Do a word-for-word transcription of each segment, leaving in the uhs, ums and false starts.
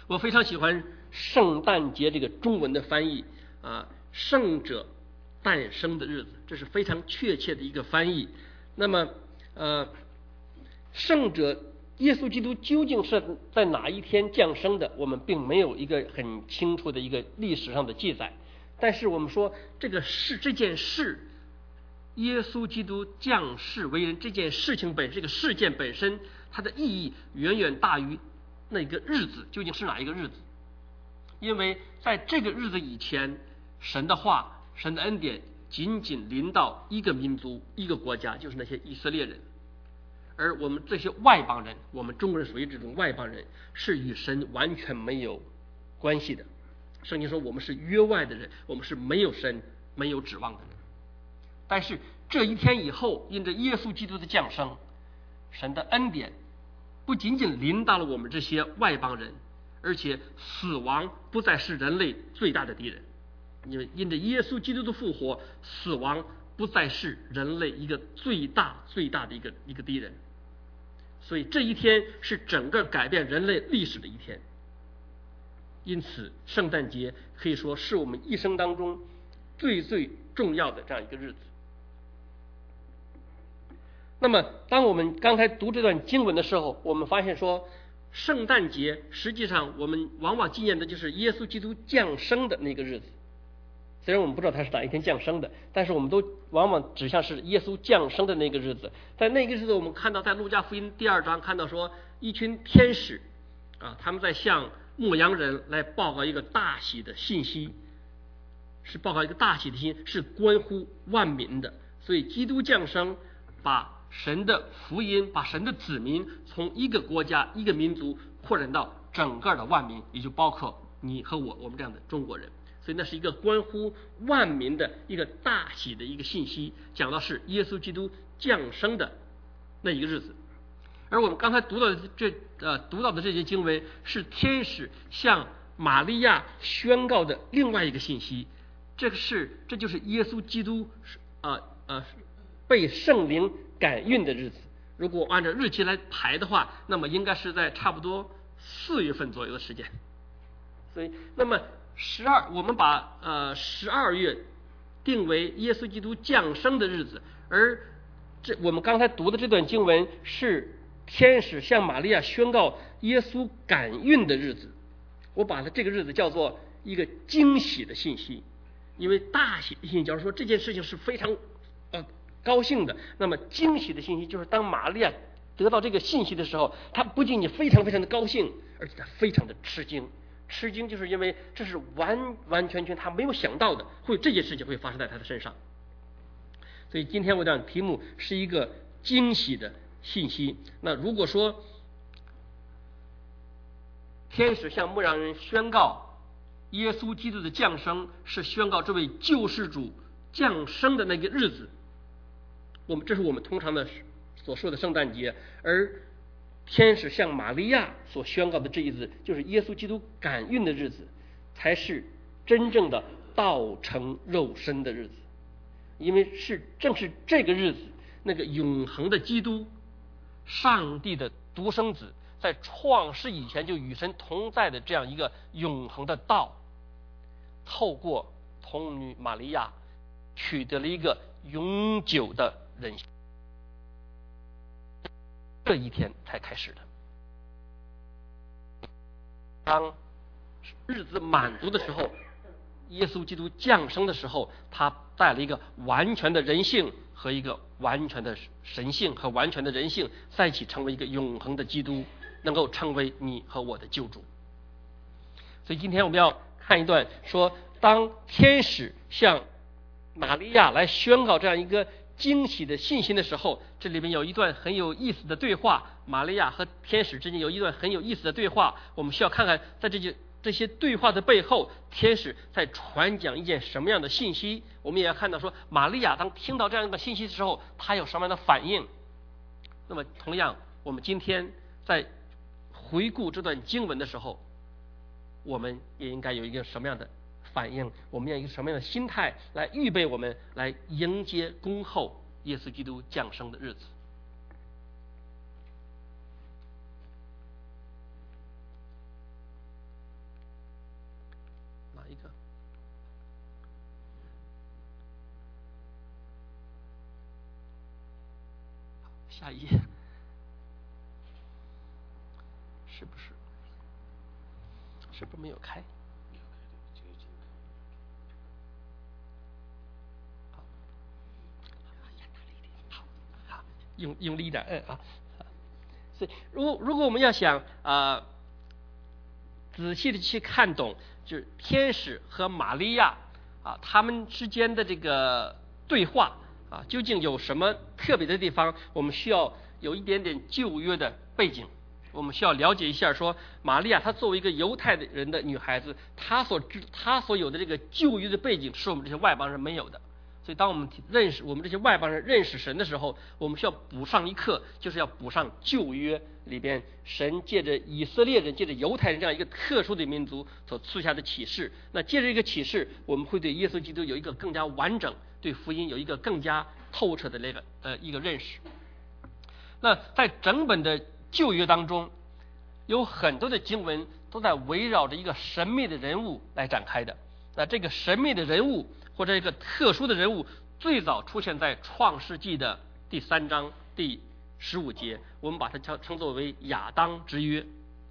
我非常喜欢圣诞节这个中文的翻译啊，圣者诞生的日子，这是非常确切的一个翻译。那么呃，圣者耶稣基督究竟是在哪一天降生的，我们并没有一个很清楚的一个历史上的记载。但是我们说这个事这件事，耶稣基督降世为人这件事情本身，这个事件本身，它的意义远远大于那个日子究竟是哪一个日子。因为在这个日子以前，神的话、神的恩典仅仅临到一个民族、一个国家，就是那些以色列人。而我们这些外邦人，我们中国人属于这种外邦人，是与神完全没有关系的。圣经说我们是约外的人，我们是没有神、没有指望的人。但是这一天以后，因着耶稣基督的降生，神的恩典不仅仅临到了我们这些外邦人，而且死亡不再是人类最大的敌人。因为因着耶稣基督的复活，死亡不再是人类一个最大最大的一个一个敌人。所以这一天是整个改变人类历史的一天。因此圣诞节可以说是我们一生当中最最重要的这样一个日子。那么当我们刚才读这段经文的时候，我们发现说圣诞节实际上我们往往纪念的就是耶稣基督降生的那个日子。虽然我们不知道他是哪一天降生的，但是我们都往往指向是耶稣降生的那个日子。在那个日子，我们看到在路加福音第二章看到说，一群天使啊，他们在向牧羊人来报告一个大喜的信息，是报告一个大喜的信息，是关乎万民的。所以基督降生，把神的福音，把神的子民从一个国家、一个民族扩展到整个的万民，也就包括你和我，我们这样的中国人。所以那是一个关乎万民的一个大喜的一个信息，讲到是耶稣基督降生的那一个日子。而我们刚才读到的这呃读到的这些经文，是天使向玛利亚宣告的另外一个信息。这个是这就是耶稣基督呃呃被圣灵感孕的日子。如果按照日期来排的话，那么应该是在差不多四月份左右的时间。所以那么十二，我们把呃十二月定为耶稣基督降生的日子，而这我们刚才读的这段经文是天使向玛利亚宣告耶稣感孕的日子。我把它这个日子叫做一个惊喜的信息，因为大喜的信息，假如说这件事情是非常呃高兴的，那么惊喜的信息就是当玛利亚得到这个信息的时候，她不仅仅非常非常的高兴，而且她非常的吃惊。吃惊就是因为这是完完全全他没有想到的，会这件事情会发生在他的身上。所以今天我讲题目是一个惊喜的信息。那如果说天使向牧羊人宣告耶稣基督的降生，是宣告这位救世主降生的那个日子，我们这是我们通常的所说的圣诞节。而天使向玛利亚所宣告的这一日，就是耶稣基督感孕的日子，才是真正的道成肉身的日子。因为是正是这个日子，那个永恒的基督，上帝的独生子，在创世以前就与神同在的这样一个永恒的道，透过童女玛利亚取得了一个永久的人性，这一天才开始的。当日子满足的时候，耶稣基督降生的时候，他带了一个完全的人性和一个完全的神性和完全的人性在一起，成为一个永恒的基督，能够成为你和我的救主。所以今天我们要看一段说，当天使向玛利亚来宣告这样一个惊喜的信息的时候，这里面有一段很有意思的对话，玛利亚和天使之间有一段很有意思的对话。我们需要看看在这些这些对话的背后，天使在传讲一件什么样的信息。我们也要看到说，玛利亚当听到这样一个信息的时候，她有什么样的反应。那么同样，我们今天在回顾这段经文的时候，我们也应该有一个什么样的反应，我们要一个什么样的心态来预备我们来迎接恭候耶稣基督降生的日子。 一个。下一页是不是？是不是没有开？用用力一点，嗯啊。所以，如果如果我们要想啊、呃、仔细的去看懂，就是天使和玛利亚啊他们之间的这个对话啊，究竟有什么特别的地方？我们需要有一点点旧约的背景，我们需要了解一下说，玛利亚她作为一个犹太人的女孩子，她所知她所有的这个旧约的背景是我们这些外邦人没有的。所以当我们认识我们这些外邦人认识神的时候，我们需要补上一课，就是要补上旧约里边神借着以色列人借着犹太人这样一个特殊的民族所赐下的启示。那借着这个启示，我们会对耶稣基督有一个更加完整，对福音有一个更加透彻的那个呃一个认识。那在整本的旧约当中，有很多的经文都在围绕着一个神秘的人物来展开的。那这个神秘的人物或者一个特殊的人物，最早出现在创世纪的第三章第十五节，我们把它称称作为亚当之约。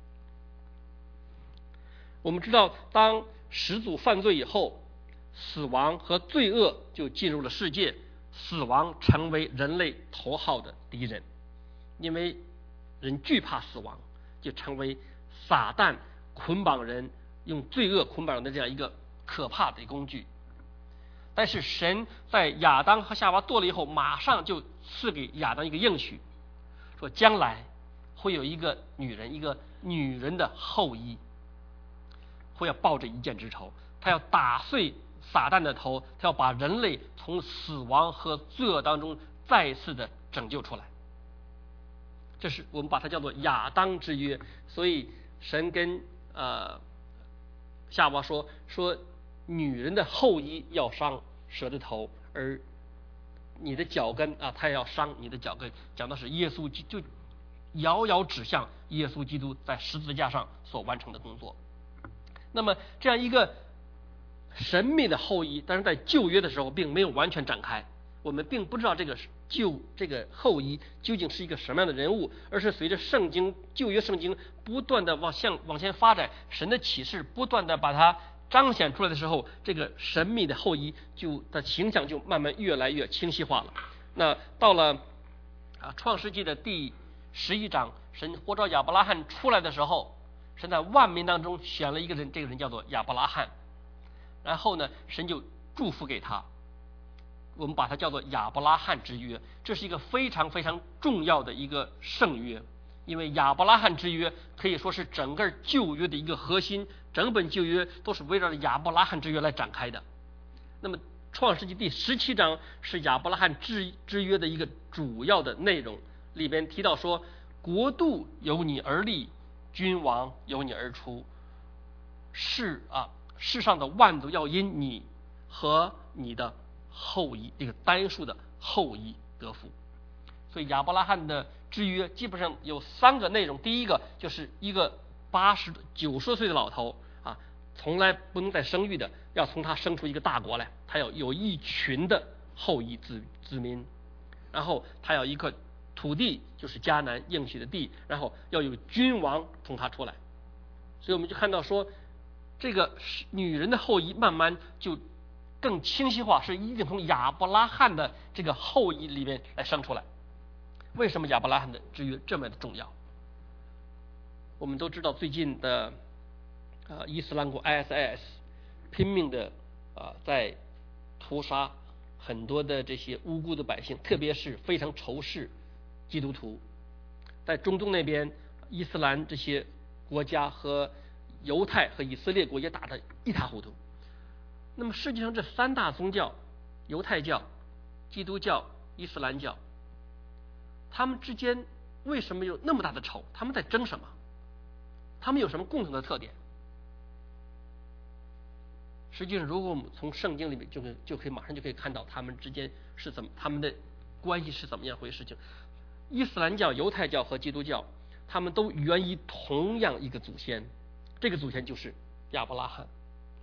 我们知道，当始祖犯罪以后，死亡和罪恶就进入了世界，死亡成为人类头号的敌人，因为人惧怕死亡，就成为撒旦捆绑人、用罪恶捆绑人的这样一个可怕的工具。但是神在亚当和夏娃堕了以后，马上就赐给亚当一个应许，说将来会有一个女人，一个女人的后裔，会要抱着一箭之仇，他要打碎撒旦的头，他要把人类从死亡和罪恶当中再一次的拯救出来。这是我们把它叫做亚当之约。所以神跟呃夏娃说说女人的后裔要伤蛇的头，而你的脚跟啊，他要伤你的脚跟，讲的是耶稣，就遥遥指向耶稣基督在十字架上所完成的工作。那么这样一个神秘的后裔，但是在旧约的时候并没有完全展开，我们并不知道这个旧这个后裔究竟是一个什么样的人物，而是随着圣经旧约圣经不断的往向往前发展，神的启示不断的把它彰显出来的时候，这个神秘的后裔就的形象就慢慢越来越清晰化了。那到了啊创世纪的第十一章，神呼召亚伯拉罕出来的时候，神在万民当中选了一个人，这个人叫做亚伯拉罕，然后呢神就祝福给他，我们把它叫做亚伯拉罕之约。这是一个非常非常重要的一个圣约，因为亚伯拉罕之约可以说是整个旧约的一个核心，整本旧约都是围绕着亚伯拉罕之约来展开的。那么创世纪第十七章是亚伯拉罕之之约的一个主要的内容，里边提到说，国度由你而立，君王由你而出，世啊世上的万族要因你和你的后裔，这个单数的后裔得福。所以亚伯拉罕的之约基本上有三个内容，第一个就是一个八十九十岁的老头啊，从来不能再生育的，要从他生出一个大国来，他要有一群的后裔子子民，然后他要一个土地，就是迦南应许的地，然后要有君王从他出来。所以我们就看到说，这个女人的后裔慢慢就更清晰化，是一定从亚伯拉罕的这个后裔里面来生出来。为什么亚伯拉罕的之约这么的重要？我们都知道最近的呃伊斯兰国 I S I S 拼命的啊、呃、在屠杀很多的这些无辜的百姓，特别是非常仇视基督徒。在中东那边，伊斯兰这些国家和犹太和以色列国也打得一塌糊涂。那么世界上这三大宗教，犹太教、基督教、伊斯兰教，他们之间为什么有那么大的仇？他们在争什么？他们有什么共同的特点？实际上，如果我们从圣经里面就可以就可以马上就可以看到他们之间是怎么，他们的关系是怎么样回事情。伊斯兰教、犹太教和基督教，他们都源于同样一个祖先，这个祖先就是亚伯拉罕。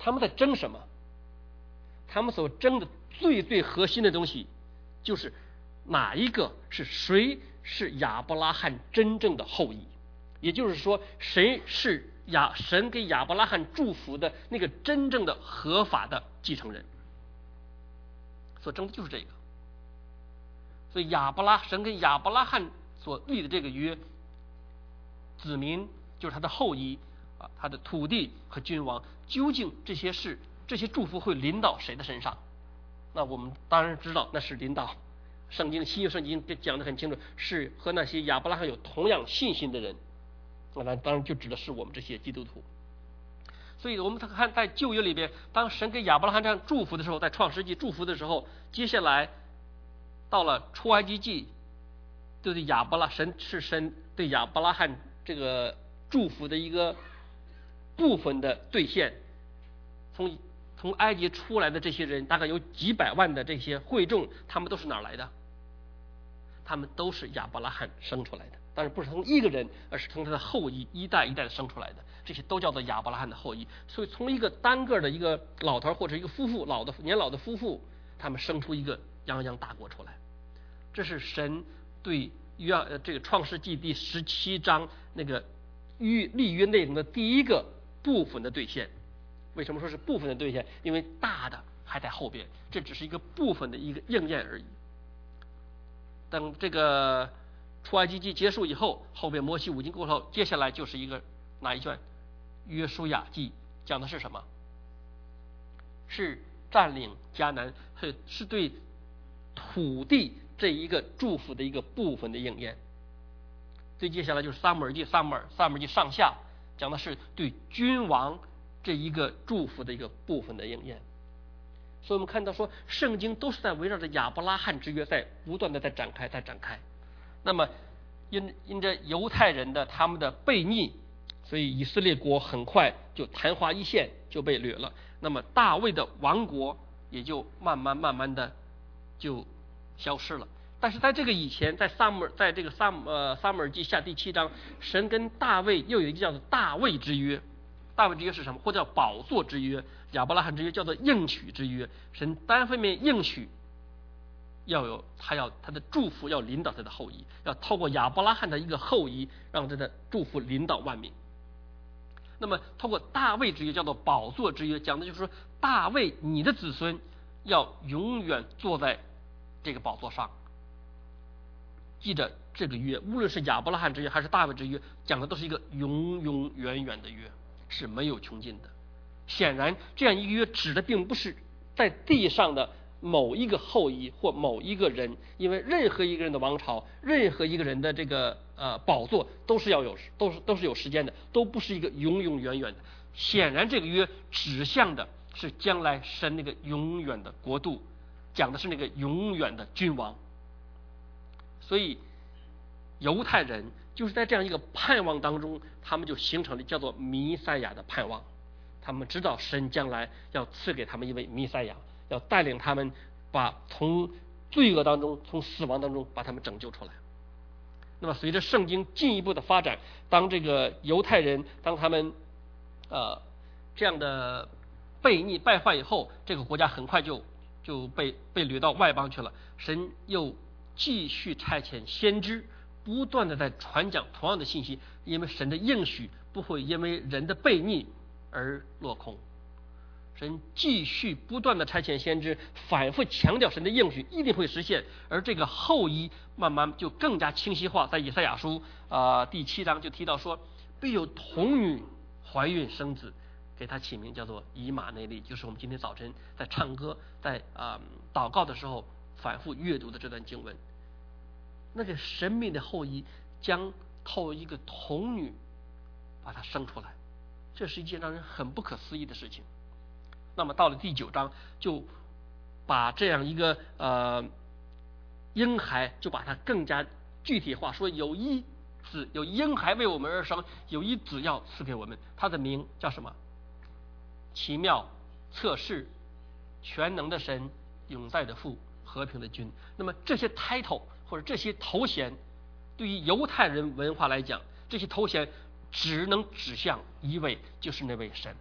他们在争什么？他们所争的最最核心的东西，就是哪一个是谁是亚伯拉罕真正的后裔，也就是说，谁是亚神给亚伯拉罕祝福的那个真正的合法的继承人。所争的就是这个。所以亚伯拉神跟亚伯拉罕所立的这个约，子民就是他的后裔啊，他的土地和君王，究竟这些事这些祝福会临到谁的身上？那我们当然知道，那是临到圣经新约圣经讲得很清楚，是和那些亚伯拉罕有同样信心的人。那当然就指的是我们这些基督徒。所以我们看在旧约里边，当神给亚伯拉罕这样祝福的时候，在创世纪祝福的时候，接下来到了出埃及记，对亚伯拉神是神对亚伯拉罕这个祝福的一个部分的兑现。从从埃及出来的这些人，大概有几百万的这些会众，他们都是哪儿来的？他们都是亚伯拉罕生出来的，但是不是从一个人，而是从他的后裔一代一代的生出来的，这些都叫做亚伯拉罕的后裔。所以从一个单个的一个老头或者一个夫妇，老的年老的夫妇，他们生出一个泱泱大国出来。这是神对约呃这个创世纪第十七章那个约立约内容的第一个部分的兑现。为什么说是部分的兑现？因为大的还在后边，这只是一个部分的一个应验而已。等这个出埃及记结束以后，后边摩西五经过后，接下来就是一个哪一卷？约书亚记，讲的是什么？是占领迦南，是是对土地这一个祝福的一个部分的应验。最接下来就是撒母耳记，撒母耳撒母耳记上下讲的是对君王这一个祝福的一个部分的应验。所以我们看到说，圣经都是在围绕着亚伯拉罕之约在不断的在展开，在展开。那么因因着犹太人的他们的悖逆，所以以色列国很快就昙花一现，就被掠了。那么大卫的王国也就慢慢慢慢的就消失了。但是在这个以前，在撒母耳在这个撒母呃撒母耳记下第七章，神跟大卫又有一个叫做大卫之约。大卫之约是什么？或叫宝座之约。亚伯拉罕之约叫做应许之约。神单方面应许要有他要他的祝福要临导他的后裔，要透过亚伯拉罕的一个后裔，让他的祝福临导万民。那么透过大卫之约叫做宝座之约，讲的就是说大卫你的子孙要永远坐在这个宝座上。记着这个约，无论是亚伯拉罕之约还是大卫之约，讲的都是一个永永远远的约，是没有穷尽的。显然这样一个约指的并不是在地上的某一个后裔或某一个人，因为任何一个人的王朝，任何一个人的这个呃宝座都是要有都是都是有时间的，都不是一个永永远远的。显然这个约指向的是将来神那个永远的国度，讲的是那个永远的君王。所以犹太人就是在这样一个盼望当中，他们就形成了叫做弥赛亚的盼望。他们知道神将来要赐给他们一位弥赛亚，要带领他们把从罪恶当中，从死亡当中把他们拯救出来。那么随着圣经进一步的发展，当这个犹太人当他们呃这样的悖逆败坏以后，这个国家很快就就被被掠到外邦去了。神又继续差遣先知，不断的在传讲同样的信息，因为神的应许不会因为人的悖逆而落空。神继续不断的差遣先知，反复强调神的应许一定会实现，而这个后裔慢慢就更加清晰化。在以赛亚书啊、呃、第七章就提到说，必有童女怀孕生子，给他起名叫做以马内利，就是我们今天早晨在唱歌在啊、呃、祷告的时候反复阅读的这段经文。那个神秘的后裔将透过一个童女把它生出来，这是一件让人很不可思议的事情。那么到了第九章，就把这样一个呃婴孩就把它更加具体化，说有一子有婴孩为我们而生，有一子要赐给我们，他的名叫什么？奇妙、测试、全能的神、永在的父、和平的君。那么这些 title 或者这些头衔，对于犹太人文化来讲，这些头衔只能指向一位，就是那位神。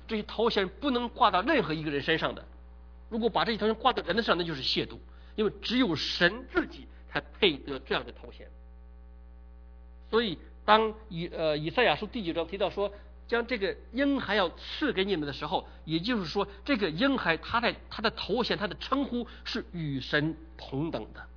这些头衔不能挂到任何一个人身上的。如果把这些头衔挂到人的身上，那就是亵渎，因为只有神自己才配得这样的头衔。所以当以呃以赛亚书第九章提到说将这个婴孩要赐给你们的时候，也就是说这个婴孩他在他的头衔他的称呼是与神同等的。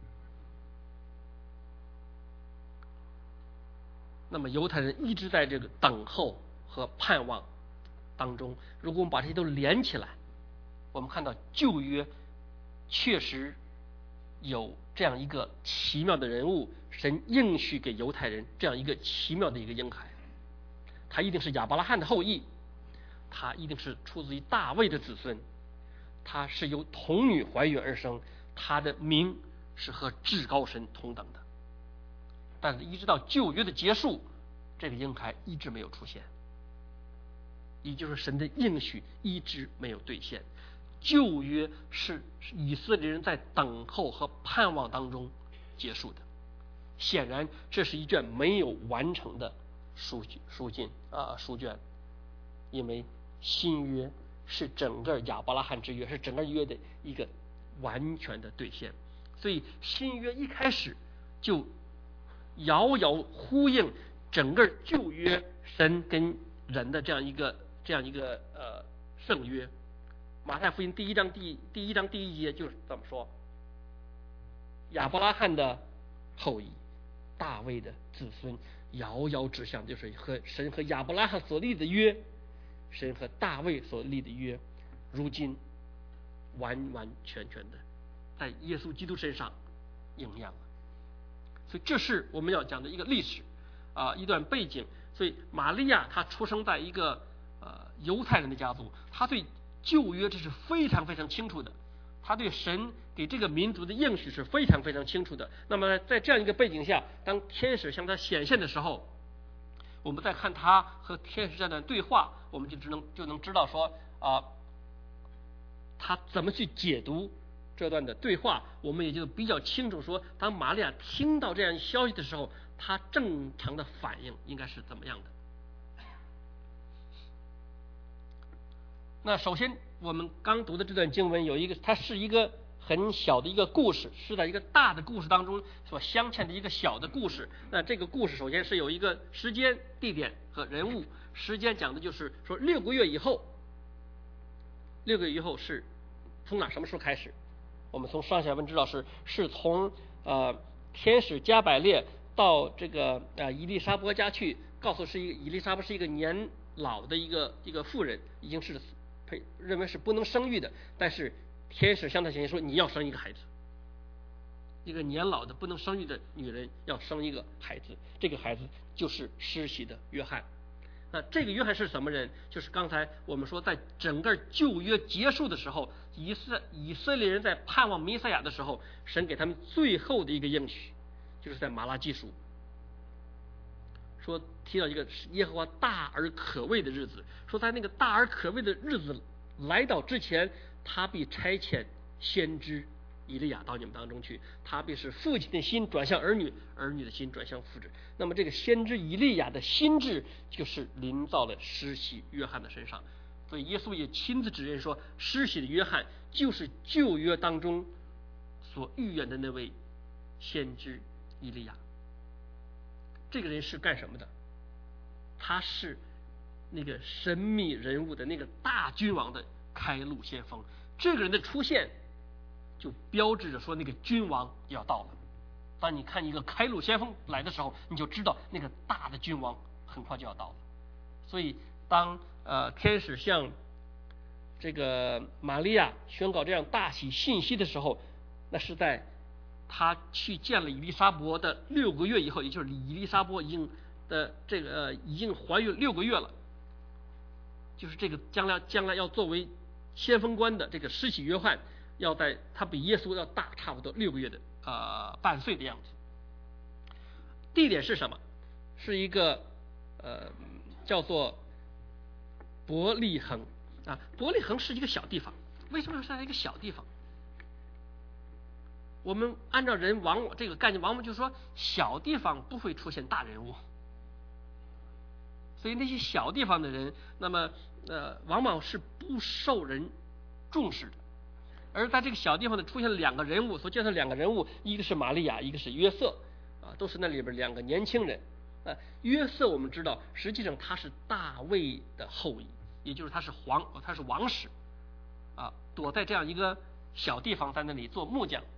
那么犹太人一直在这个等候和盼望当中，如果我们把这些都连起来，我们看到旧约确实有这样一个奇妙的人物，神应许给犹太人这样一个奇妙的一个婴孩，他一定是亚伯拉罕的后裔，他一定是出自于大卫的子孙，他是由童女怀孕而生，他的名是和至高神同等的。但是一直到旧约的结束，这个婴孩一直没有出现，也就是神的应许一直没有兑现。旧约是以色列人在等候和盼望当中结束的，显然这是一卷没有完成的书书信啊书卷，因为新约是整个亚伯拉罕之约，是整个约的一个完全的兑现，所以新约一开始就遥遥呼应整个旧约神跟人的这样一个这样一个呃圣约。马太福音第一章第第一章第一节就是这么说：亚伯拉罕的后裔，大卫的子孙，遥遥指向就是和神和亚伯拉罕所立的约，神和大卫所立的约，如今完完全全的在耶稣基督身上应验了。所以这是我们要讲的一个历史啊、呃，一段背景。所以玛利亚她出生在一个呃犹太人的家族，她对旧约这是非常非常清楚的，他对神给这个民族的应许是非常非常清楚的。那么在这样一个背景下，当天使向他显现的时候，我们再看他和天使这段对话，我们就只能就能知道说啊、呃，他怎么去解读这段的对话，我们也就比较清楚说，当玛利亚听到这样消息的时候，他正常的反应应该是怎么样的。那首先我们刚读的这段经文有一个，它是一个很小的一个故事，是在一个大的故事当中所镶嵌的一个小的故事。那这个故事首先是有一个时间、地点和人物。时间讲的就是说六个月以后，六个月以后是从哪什么时候开始？我们从上下文知道是是从呃天使加百列到这个呃伊丽莎伯家去，告诉是一个伊丽莎伯是一个年老的一个一个妇人，已经是认为是不能生育的，但是天使向他显现说你要生一个孩子，一个年老的不能生育的女人要生一个孩子，这个孩子就是施洗的约翰。那这个约翰是什么人？就是刚才我们说在整个旧约结束的时候，以色以色列人在盼望弥赛亚的时候，神给他们最后的一个应许，就是在马拉基书说提到一个耶和华大而可畏的日子，说在那个大而可畏的日子来到之前，他必差遣先知以利亚到你们当中去，他必使父亲的心转向儿女，儿女的心转向父子。那么这个先知以利亚的心智就是临到了施洗约翰的身上，所以耶稣也亲自指认说，施洗的约翰就是旧约当中所预言的那位先知以利亚。这个人是干什么的？他是那个神秘人物的那个大君王的开路先锋。这个人的出现就标志着说那个君王要到了。当你看一个开路先锋来的时候，你就知道那个大的君王很快就要到了。所以当呃天使向这个玛利亚宣告这样大喜信息的时候，那是在他去见了以利沙伯的六个月以后，也就是以利沙伯已经的这个、呃、已经怀孕六个月了，就是这个将来将来要作为先锋官的这个施洗约翰，要在他比耶稣要大差不多六个月的呃半岁的样子。地点是什么？是一个呃叫做伯利恒啊，伯利恒是一个小地方。为什么是在一个小地方？我们按照人往往这个概念，往往就是说小地方不会出现大人物，所以那些小地方的人，那么呃，往往是不受人重视的。而在这个小地方呢，出现了两个人物，所介绍两个人物，一个是玛利亚，一个是约瑟，啊，都是那里边两个年轻人。啊，约瑟我们知道，实际上他是大卫的后裔，也就是他是皇，他是王室，啊，躲在这样一个小地方，在那里做木匠。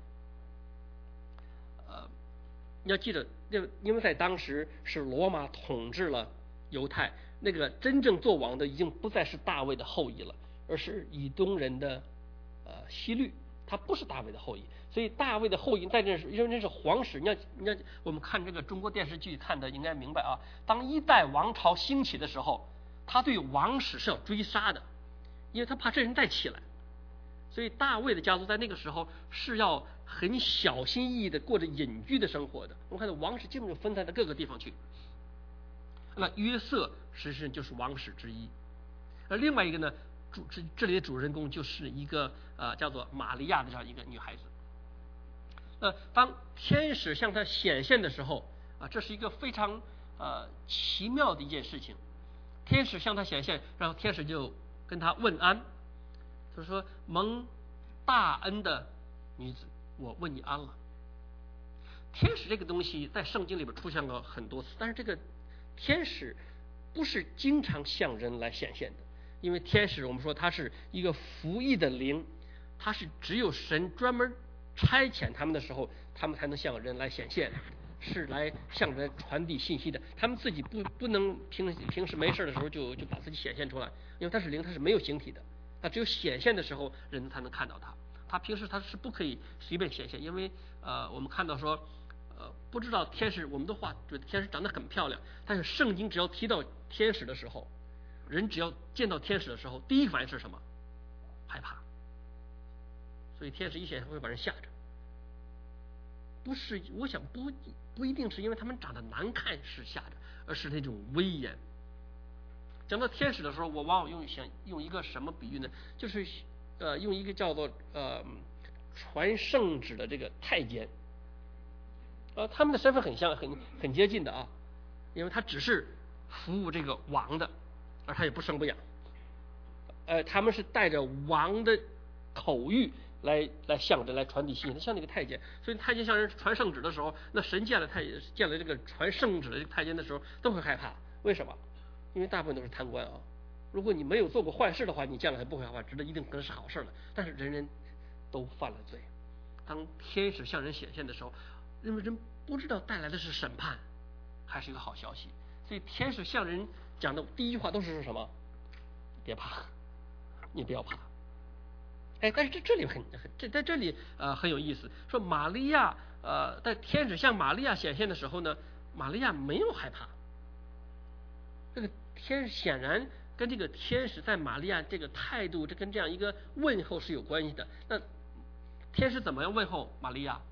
呃，你要记得，因为在当时是罗马统治了犹太，那个真正做王的已经不再是大卫的后裔了，而是以东人的呃希律，他不是大卫的后裔。所以大卫的后裔在这是因为这是皇室，你要你要我们看这个中国电视剧看的应该明白啊。当一代王朝兴起的时候，他对王室是要追杀的，因为他怕这人再起来。所以大卫的家族在那个时候是要很小心翼翼的过着隐居的生活的。我们看到王室基本就分散到各个地方去。那约瑟实际上就是王室之一，而另外一个呢，主这这里的主人公就是一个呃叫做玛利亚的这样一个女孩子。呃，当天使向她显现的时候啊，这是一个非常呃奇妙的一件事情。天使向她显现，然后天使就跟她问安，他说：“蒙大恩的女子，我问你安了。”天使这个东西在圣经里边出现过很多次，但是这个天使不是经常向人来显现的，因为天使我们说它是一个服役的灵，它是只有神专门差遣他们的时候，他们才能向人来显现，是来向人传递信息的。他们自己不不能平平时没事的时候就就把自己显现出来，因为它是灵，它是没有形体的，它只有显现的时候人才能看到它。它平时它是不可以随便显现，因为呃我们看到说呃不知道天使，我们都话觉得天使长得很漂亮，但是圣经只要提到天使的时候，人只要见到天使的时候，第一反应是什么？害怕。所以天使一显现会把人吓着，不是，我想不不一定是因为他们长得难看是吓着，而是那种威严。讲到天使的时候，我往往用想用一个什么比喻呢？就是呃用一个叫做呃传圣旨的这个太监，呃他们的身份很像很很接近的啊，因为他只是服务这个王的，而他也不生不养，呃他们是带着王的口谕来来向着来传递信息，像那个太监。所以太监向人传圣旨的时候，那神见了太见了这个传圣旨的这个太监的时候，都会害怕。为什么？因为大部分都是贪官啊。如果你没有做过坏事的话，你见了还不会害怕，知道一定可能是好事了。但是人人都犯了罪。当天使向人显现的时候，因为人不知道带来的是审判还是一个好消息，所以天使向人讲的第一句话都是说什么？别怕，你不要怕。哎，但是这这里很很这在这里呃很有意思，说玛利亚呃在天使向玛利亚显现的时候呢，玛利亚没有害怕。这个天使显然跟这个天使在玛利亚这个态度，这跟这样一个问候是有关系的。那天使怎么样问候玛利亚？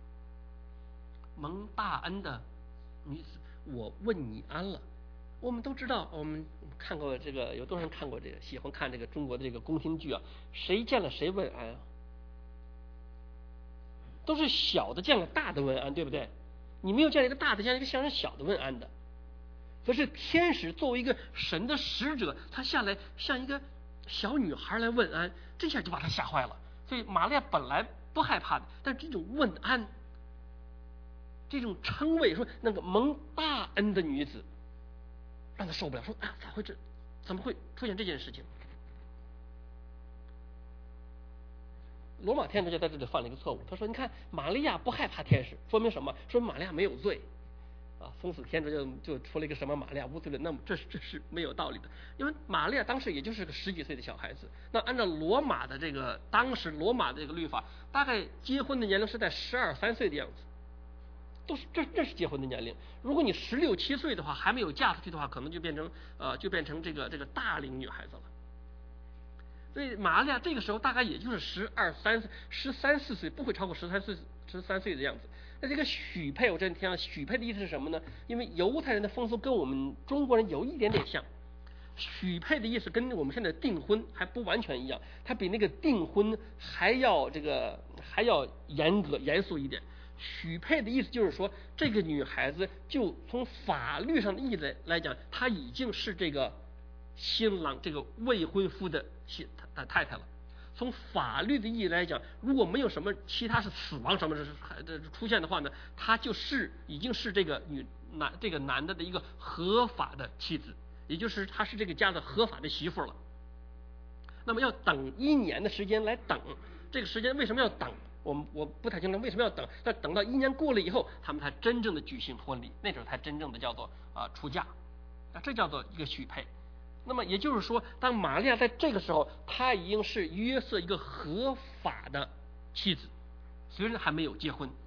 蒙大恩的女子，我问你安了。我们都知道，我们看过这个，有多少人看过这个？喜欢看这个中国的这个宫廷剧啊？谁见了谁问安啊？都是小的见了大的问安，对不对？你没有见一个大的见一个像人小的问安的。可是天使作为一个神的使者，他下来像一个小女孩来问安，这下就把他吓坏了。所以玛利亚本来不害怕的，但是这种问安，这种称谓，说那个蒙大恩的女子，让他受不了，说啊，咋会这？怎么会出现这件事情？罗马天主教在这里犯了一个错误，他说：“你看，玛利亚不害怕天使，说明什么？说明玛利亚没有罪啊！封死天主就就出了一个什么玛利亚无罪论，那么这是这是没有道理的，因为玛利亚当时也就是个十几岁的小孩子。那按照罗马的这个当时罗马的这个律法，大概结婚的年龄是在十二三岁的样子。”都是这这是结婚的年龄。如果你十六七岁的话，还没有嫁出去的话，可能就变成呃就变成这个这个大龄女孩子了。所以玛利亚这个时候大概也就是十二三十三四岁，不会超过十三岁十三岁的样子。那这个许配，我真听许配的意思是什么呢？因为犹太人的风俗跟我们中国人有一点点像。许配的意思跟我们现在订婚还不完全一样，它比那个订婚还要这个还要严格严肃一点。许配的意思就是说，这个女孩子就从法律上的意义来来讲，她已经是这个新郎这个未婚夫的太太了。从法律的意义来讲，如果没有什么其他是死亡什么的出现的话呢，他就是已经是这个女男这个男的的一个合法的妻子，也就是他是这个家的合法的媳妇了。那么要等一年的时间来等，这个时间为什么要等？我们我不太清楚为什么要等，但等到一年过了以后，他们才真正的举行婚礼，那时候才真正的叫做啊、呃、出嫁，啊这叫做一个许配。那么也就是说，当玛利亚在这个时候，她已经是约瑟一个合法的妻子，虽然还没有结婚。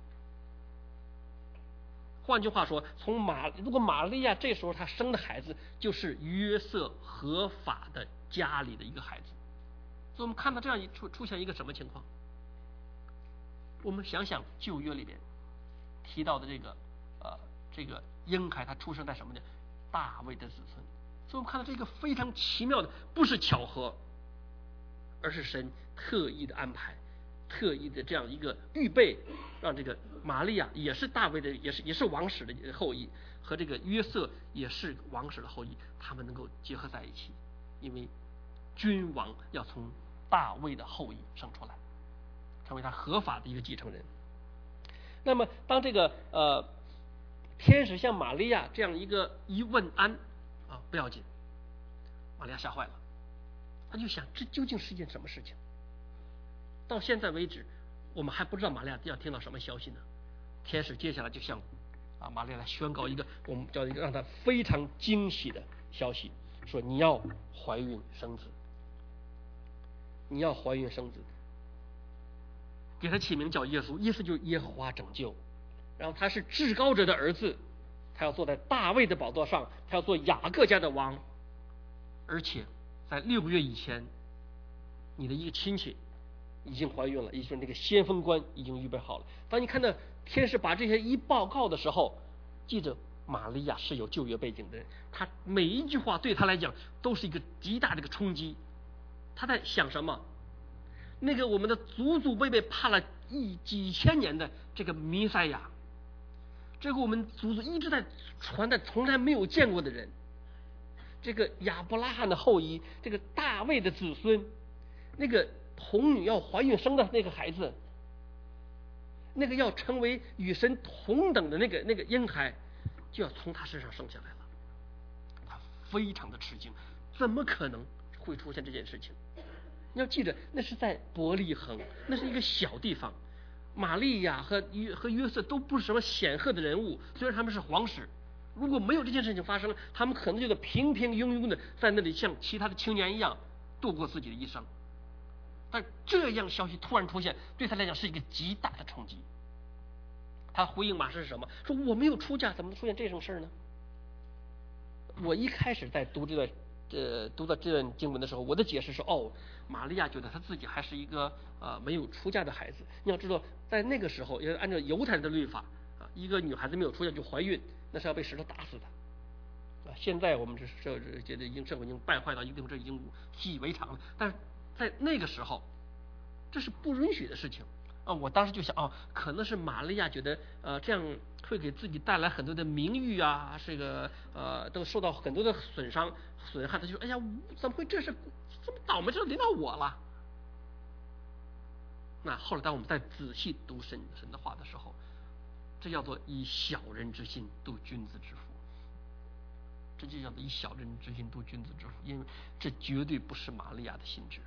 换句话说，从玛如果玛利亚这时候她生的孩子，就是约瑟合法的家里的一个孩子。所以我们看到这样一出出现一个什么情况？我们想想旧约里边提到的这个呃这个婴孩，他出生在什么呢？大卫的子孙。所以我们看到这个非常奇妙的，不是巧合，而是神特意的安排，特意的这样一个预备，让这个玛利亚也是大卫的，也是也是王室的后裔，和这个约瑟也是王室的后裔，他们能够结合在一起，因为君王要从大卫的后裔生出来，成为他合法的一个继承人。那么当这个呃天使向玛利亚这样一个一问安啊，不要紧，玛利亚吓坏了，他就想这究竟是一件什么事情？到现在为止，我们还不知道玛利亚要听到什么消息呢。天使接下来就向啊玛利亚来宣告一个我们叫一个让他非常惊喜的消息，说你要怀孕生子，你要怀孕生子，给他起名叫耶稣，耶稣就是耶和华拯救。然后他是至高者的儿子，他要坐在大卫的宝座上，他要做雅各家的王。而且在六个月以前，你的一个亲戚已经怀孕了，也就是那个先锋官已经预备好了。当你看到天使把这些一报告的时候，记着玛利亚是有旧约背景的人，他每一句话对他来讲都是一个极大的一个冲击。他在想什么？那个我们的祖祖辈辈盼了一几千年的这个弥赛亚，这个我们祖祖一直在传的从来没有见过的人，这个亚伯拉罕的后裔，这个大卫的子孙，那个童女要怀孕生的那个孩子，那个要成为与神同等的那个那个婴孩，就要从他身上生下来了。他非常的吃惊，怎么可能会出现这件事情？你要记得，那是在伯利恒，那是一个小地方。玛利亚和约和约瑟都不是什么显赫的人物，虽然他们是皇室，如果没有这件事情发生，他们可能就得平平庸庸的在那里像其他的青年一样度过自己的一生。但这样消息突然出现，对他来讲是一个极大的冲击。他回应马上是什么？说我没有出嫁，怎么能出现这种事呢？我一开始在读这段呃读到这段经文的时候，我的解释是哦，玛利亚觉得她自己还是一个呃没有出嫁的孩子。你要知道，在那个时候，也按照犹太人的律法啊，一个女孩子没有出嫁就怀孕，那是要被石头打死的。啊，现在我们这这这这已经社会已经败坏到一定，这已经习以为常了。但是在那个时候，这是不允许的事情啊！我当时就想，哦，可能是玛利亚觉得，呃，这样会给自己带来很多的名誉啊，这个呃，都受到很多的损伤损害。他就说，哎呀，怎么会这是这么倒霉，这临到我了？那后来当我们再仔细读神神的话的时候，这叫做以小人之心度君子之腹。这就叫做以小人之心度君子之腹，因为这绝对不是玛利亚的心智。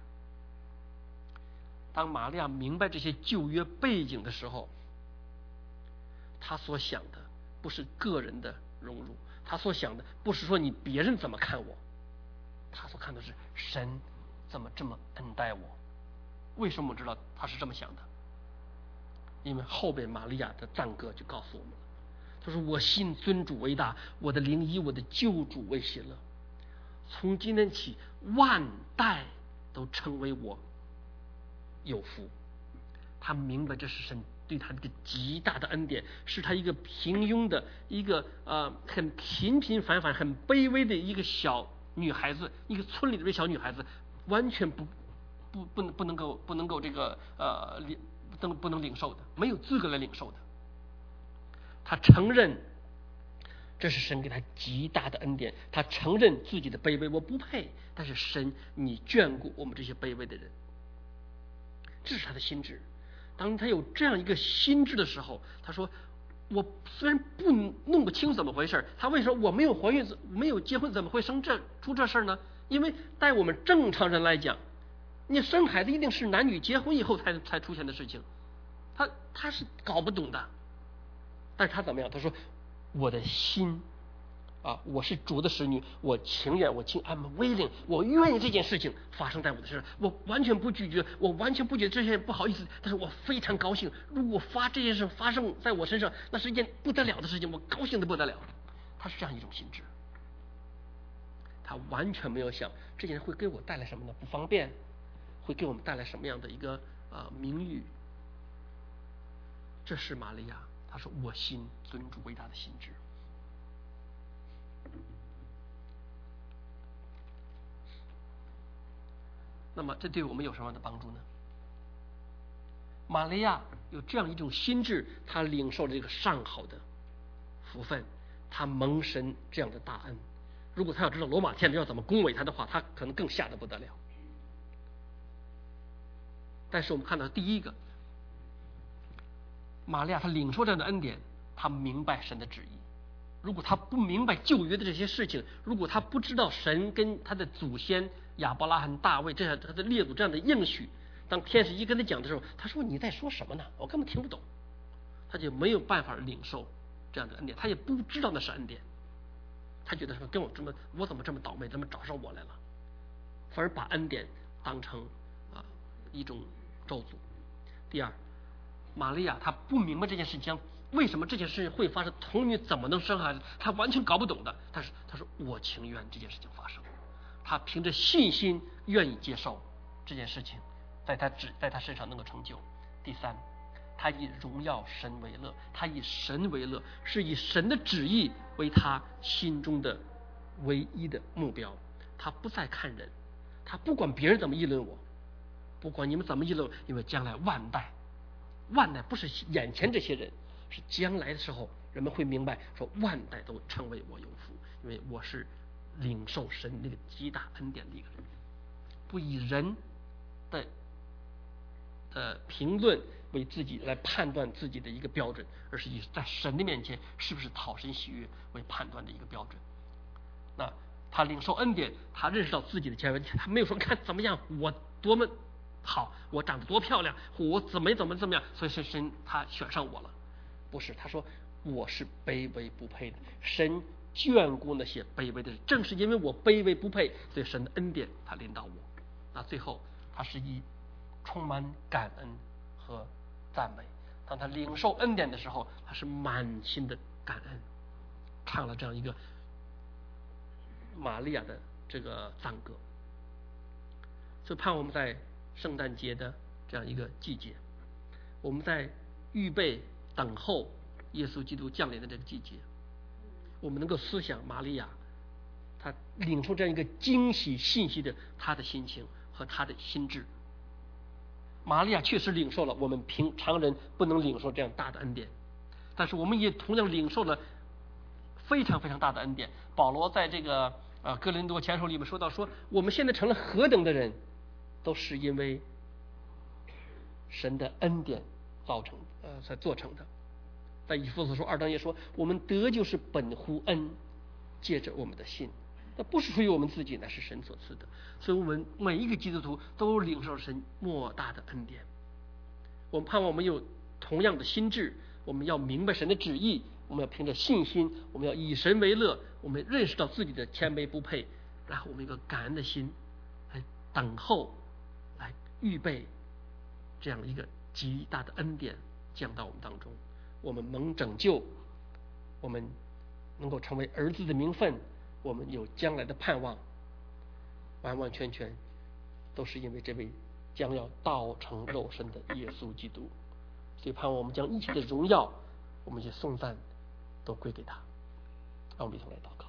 当玛利亚明白这些旧约背景的时候，他所想的不是个人的荣辱，他所想的不是说你别人怎么看我，他所看的是神怎么这么恩待我。为什么我知道他是这么想的？因为后边玛利亚的赞歌就告诉我们了，他说我心尊主为大，我的灵以我的救主为喜乐，从今天起万代都成为我有福。他明白这是神对他的一个极大的恩典，是他一个平庸的一个呃很平平凡凡很卑微的一个小女孩子，一个村里的小女孩子，完全不不不不能够不能够这个呃领不能不能领受的，没有资格来领受的。他承认这是神给他极大的恩典，他承认自己的卑微，我不配，但是神你眷顾我们这些卑微的人，这是他的心智。当他有这样一个心智的时候，他说我虽然不弄不清怎么回事，他为什么我没有怀孕没有结婚怎么会生这出这事呢？因为在我们正常人来讲，你生孩子一定是男女结婚以后才才出现的事情，他他是搞不懂的。但是他怎么样？他说我的心啊，我是主的使女，我情愿，我情 I'm willing， 我愿意这件事情发生在我的身上，我完全不拒绝，我完全不觉得这些不好意思，但是我非常高兴。如果发这件事发生在我身上，那是一件不得了的事情，我高兴的不得了。他是这样一种心智，他完全没有想这件事会给我带来什么呢？不方便，会给我们带来什么样的一个呃名誉？这是玛利亚，他说我心尊主伟大的心智。那么这对我们有什么样的帮助呢？玛利亚有这样一种心智，她领受了这个上好的福分，她蒙神这样的大恩。如果她要知道罗马天主要怎么恭维她的话，她可能更吓得不得了。但是我们看到第一个，玛利亚她领受这样的恩典，她明白神的旨意。如果她不明白旧约的这些事情，如果她不知道神跟她的祖先亚伯拉罕、大卫这样他的列祖这样的应许，当天使一跟他讲的时候，他说你在说什么呢？我根本听不懂，他就没有办法领受这样的恩典，他也不知道那是恩典，他觉得说跟我这么，我怎么这么倒霉，怎么找上我来了，反而把恩典当成啊一种咒诅。第二，玛利亚她不明白这件事情，为什么这件事情会发生，童女怎么能生孩子，她完全搞不懂的。但是她说我情愿这件事情发生，她凭着信心愿意接受这件事情，在她只在她身上能够成就。第三，她以荣耀神为乐，她以神为乐，是以神的旨意为她心中的唯一的目标。她不再看人，她不管别人怎么议论我，不管你们怎么议论，因为将来万代万代不是眼前这些人，是将来的时候人们会明白说万代都称为我有福，因为我是领受神那个极大恩典的一个人。不以人的的评论为自己来判断自己的一个标准，而是以在神的面前是不是讨神喜悦为判断的一个标准。那他领受恩典，他认识到自己的谦卑，他没有说看怎么样我多么好，我长得多漂亮，我怎么怎么怎么样，所以是神他选上我了。不是，他说我是卑微不配的，神眷顾那些卑微的人，正是因为我卑微不配，所以神的恩典他临到我。那最后他是以充满感恩和赞美，当他领受恩典的时候，他是满心的感恩，唱了这样一个玛利亚的这个赞歌。所以盼我们在圣诞节的这样一个季节，我们在预备等候耶稣基督降临的这个季节，我们能够思想玛利亚她领受这样一个惊喜信息的她的心情和她的心智。玛利亚确实领受了我们平常人不能领受这样大的恩典，但是我们也同样领受了非常非常大的恩典。保罗在这个呃哥林多前书里面说到，说我们现在成了何等的人，都是因为神的恩典造成呃才做成的。在以弗所书二章也说，我们得救是本乎恩，借着我们的信，那不是出于我们自己，乃是神所赐的。所以我们每一个基督徒都领受神莫大的恩典。我们盼望我们有同样的心智，我们要明白神的旨意，我们要凭着信心，我们要以神为乐，我们认识到自己的谦卑不配，然后我们一个感恩的心来等候，来预备这样一个极大的恩典降到我们当中。我们蒙拯救，我们能够成为儿子的名分，我们有将来的盼望，完完全全都是因为这位将要道成肉身的耶稣基督。所以盼望我们将一切的荣耀，我们一些颂赞都归给他。让我们一同来祷告。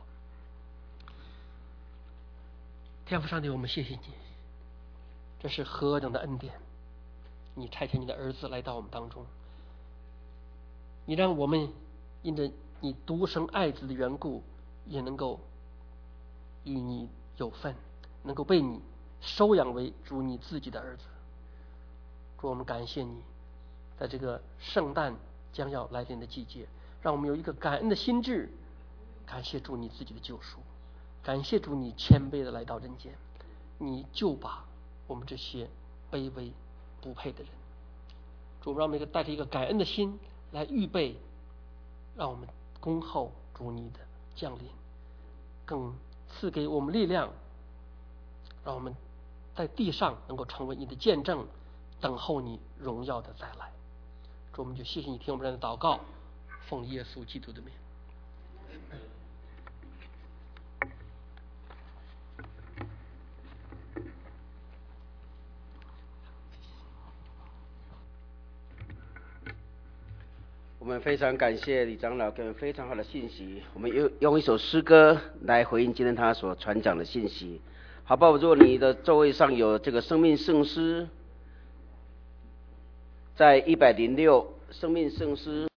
天父上帝，我们谢谢你，这是何等的恩典！你差遣你的儿子来到我们当中，你让我们因着你独生爱子的缘故，也能够与你有份，能够被你收养为主你自己的儿子。主，我们感谢你，在这个圣诞将要来临的季节，让我们有一个感恩的心智，感谢主你自己的救赎，感谢主你谦卑的来到人间，你就把我们这些卑微不配的人，主，让我们带着一个感恩的心来预备，让我们恭候主你的降临，更赐给我们力量，让我们在地上能够成为你的见证，等候你荣耀的再来。主，我们就谢谢你听我们这样的祷告，奉耶稣基督的名。 我们非常感谢李长老给我们非常好的信息，我们用用一首诗歌来回应今天他所传讲的信息，好不好？如果你的座位上有这个生命圣诗，在一百零六生命圣诗。